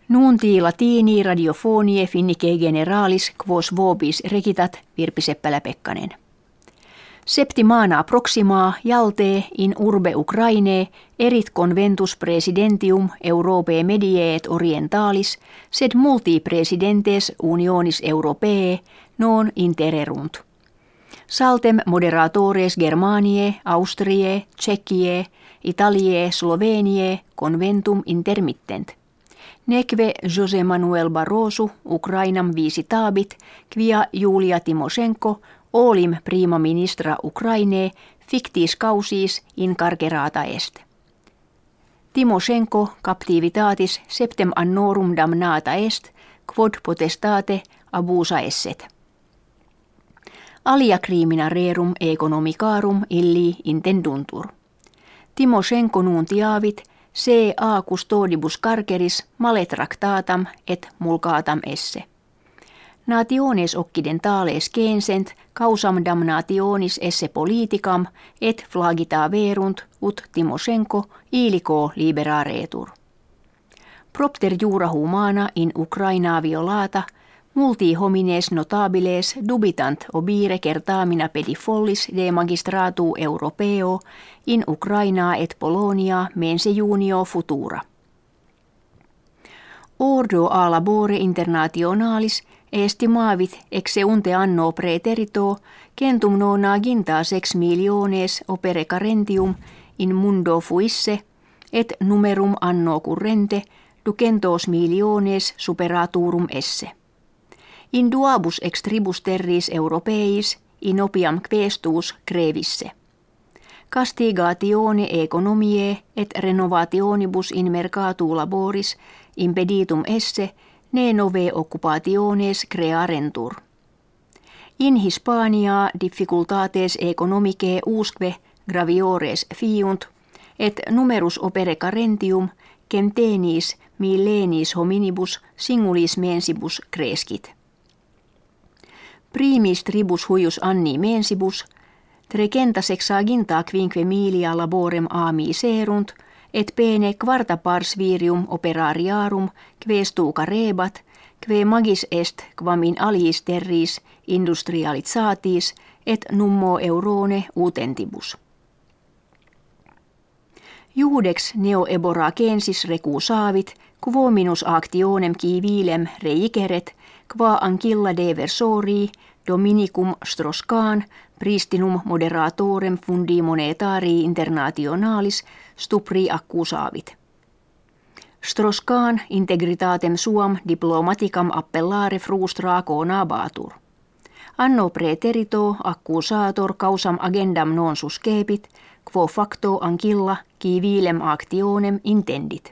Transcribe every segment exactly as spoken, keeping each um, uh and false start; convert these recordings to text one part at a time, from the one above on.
Nunti latini radiofonie finnike generalis quos vobis regitat Virpi Seppälä-Pekkanen. Septimana proximaa jaltee in urbe Ukraine erit conventus presidentium Europae medie et orientalis sed multi presidentes unionis Europee non intererunt. Saltem moderatores Germaniae, Austriae, Tšekkiae, Italiae, Sloveniae conventum intermittent. Neque Jose Manuel Barroso Ukrainam visitabit, quia Julia Timoshenko olim prima ministra Ukrainae fictis causis incarcerata est. Timoshenko captivitatis septem annorum damnata est, quod potestate abusa esset. Alia crimina rerum economicarum illi intenduntur. Timoshenko nuntiavit se a custodibus carceris male tractatam et mulcatam esse. Nationes occidentales censent causam damnationis esse politicam et flagita verunt ut Timoshenko ilico liberaretur. Propter jura humana in Ukraina violata multi homines notabiles dubitant obire certamina pedifollis de magistratu europeo in Ukraina et Polonia mense junio futura. Ordo a labore internationalis estimavit exeunte anno praeterito centum nonaginta sex miliones opere carentium in mundo fuisse et numerum anno currente ducentos miliones superaturum esse. In duabus ex tribus terris europeis in opiam questus crevisse. Castigatione economiae et renovationibus in mercatu laboris impeditum esse ne nove occupationes crearentur. In Hispania difficultates economicae usque graviores fiunt et numerus opere carentium centenis millenis hominibus singulis mensibus crescit. Primis tribus huius anni mensibus, trecenta sexaginta quinque milia laborem a miserunt, et pene quarta pars virium operariarum questu carebat, que magis est quam in aliis terris industrializatis et nummo eurone utentibus. Juudex neo ebora censis recusavit, quo minus actionem civilem reiceret, qua ancilla de versori Dominicum Strauss-Kahn pristinum moderatorem fundi monetarii internationalis stupri accusavit. Strauss-Kahn integritatem suam diplomaticam appellare frustra conabatur. Anno praeterito accusator causam agendam non suscepit, quo facto ancilla civilem actionem intendit.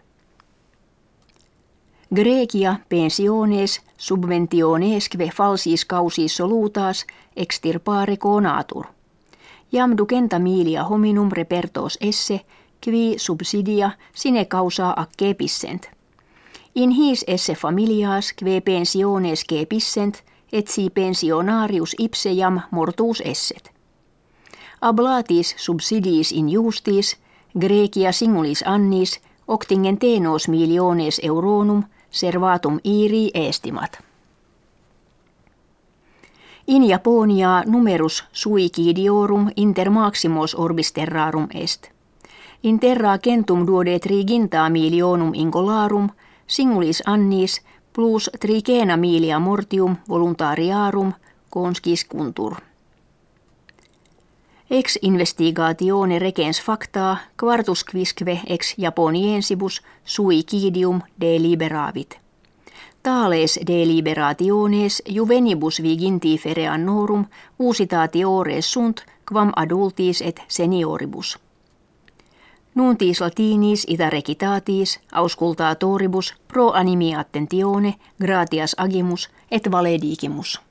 Grecia pensiones subventionesque falsis causis solutas extirpare conatur. Jam ducenta milia hominum repertos esse, qui subsidia sine causa accepissent. In his esse familias que pensiones cepissent, et si pensionarius ipse jam mortuus esset. Ablatis subsidiis in justis, Grecia singulis annis, octingen tenos miliones euronum, servatum iri estimat. In Japonia numerus suicidiorum inter maximos orbis terrarum est. In terra centum duode triginta milionum incolarum, singulis annis plus tricena milia mortium voluntariarum consciscuntur. Ex investigatione recens facta quartus quisque ex Japoniensibus suicidium deliberavit. Tales deliberationes juvenibus viginti fereannorum usitatiores sunt quam adultis et senioribus. Nuntis latinis ita recitatis auscultatoribus pro animi attentione gratias agimus et valedigimus.